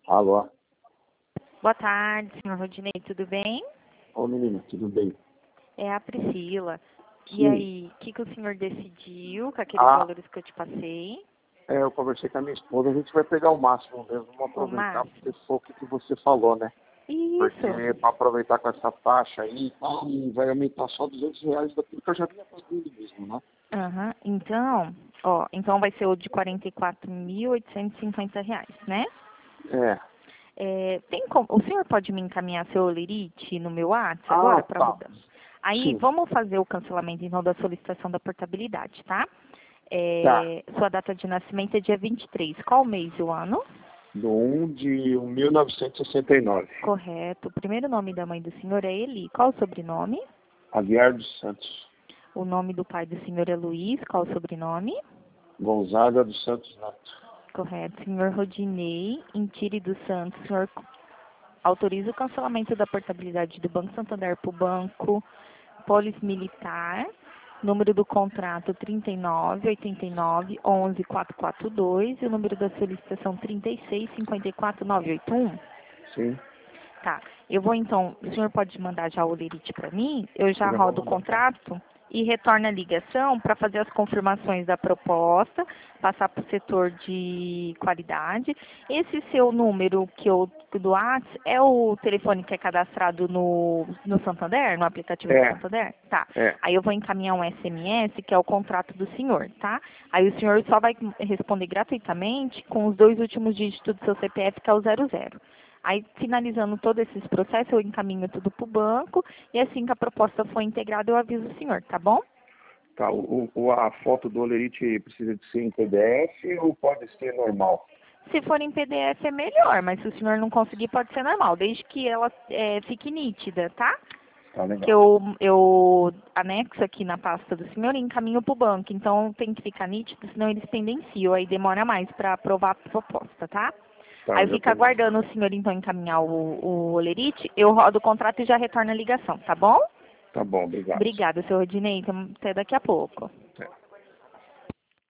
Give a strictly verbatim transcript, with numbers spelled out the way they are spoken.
Alô? Boa tarde, senhor Rodinei, tudo bem? Ô menina, tudo bem? É a Priscila. E Sim. aí, o que, que o senhor decidiu com aqueles Ah, valores que eu te passei? é, eu conversei com a minha esposa, a gente vai pegar o máximo mesmo, vamos O aproveitar, máximo? porque foi o que que você falou, né? Porque Isso. para aproveitar com essa taxa aí, ah, vai aumentar só duzentos reais daquilo que eu já vinha pagando mesmo, né? Aham. Então, ó, então vai ser o de quarenta e quatro mil oitocentos e cinquenta reais, né? É. É, tem como, o senhor pode me encaminhar seu olerite no meu WhatsApp Ah, agora para tá. mudança? Aí, Sim. vamos fazer o cancelamento então da solicitação da portabilidade, tá? Tá. É, sua data de nascimento é dia vinte e três. Qual mês e o ano? Do um de mil novecentos e sessenta e nove. Correto. O primeiro nome da mãe do senhor é Eli. Qual o sobrenome? Aguiar dos Santos. O nome do pai do senhor é Luiz. Qual o sobrenome? Gonzaga dos Santos Neto. Correto. Senhor Rodinei Intire dos Santos. O senhor autoriza o cancelamento da portabilidade do Banco Santander para o Banco Polis Militar. Número do contrato trinta e nove, oitenta e nove, onze, quatrocentos e quarenta e dois. E o número da solicitação trinta e seis, cinquenta e quatro, novecentos e oitenta e um. Sim. Tá. Eu vou então, o senhor pode mandar já o lerite para mim, eu já Eu já vou rodo o mandar pra... contrato e retorno a ligação para fazer as confirmações da proposta, passar para o setor de qualidade. Esse seu número que eu do WhatsApp é o telefone que é cadastrado no, no Santander, no aplicativo do É, Santander? Tá. é. Aí eu vou encaminhar um S M S, que é o contrato do senhor, tá? Aí o senhor só vai responder gratuitamente com os dois últimos dígitos do seu C P F, que é o zero zero. Aí, finalizando todos esses processos, eu encaminho tudo para o banco e assim que a proposta for integrada, eu aviso o senhor, tá bom? Tá, o, o- a foto do olerite precisa de ser em P D F ou pode ser normal? Se for em P D F é melhor, mas se o senhor não conseguir, pode ser normal, desde que ela é, fique nítida, tá? Tá Que legal. eu, eu anexo aqui na pasta do senhor e encaminho para o banco. Então, tem que ficar nítido, senão eles pendenciam, aí demora mais para aprovar a proposta, tá? Tá, Aí eu já fica tô vendo. aguardando o senhor, então, encaminhar o, o olerite, eu rodo o contrato e já retorno a ligação, tá bom? Tá bom, obrigado. Obrigada, senhor Rodinei. Então, até daqui a pouco. É.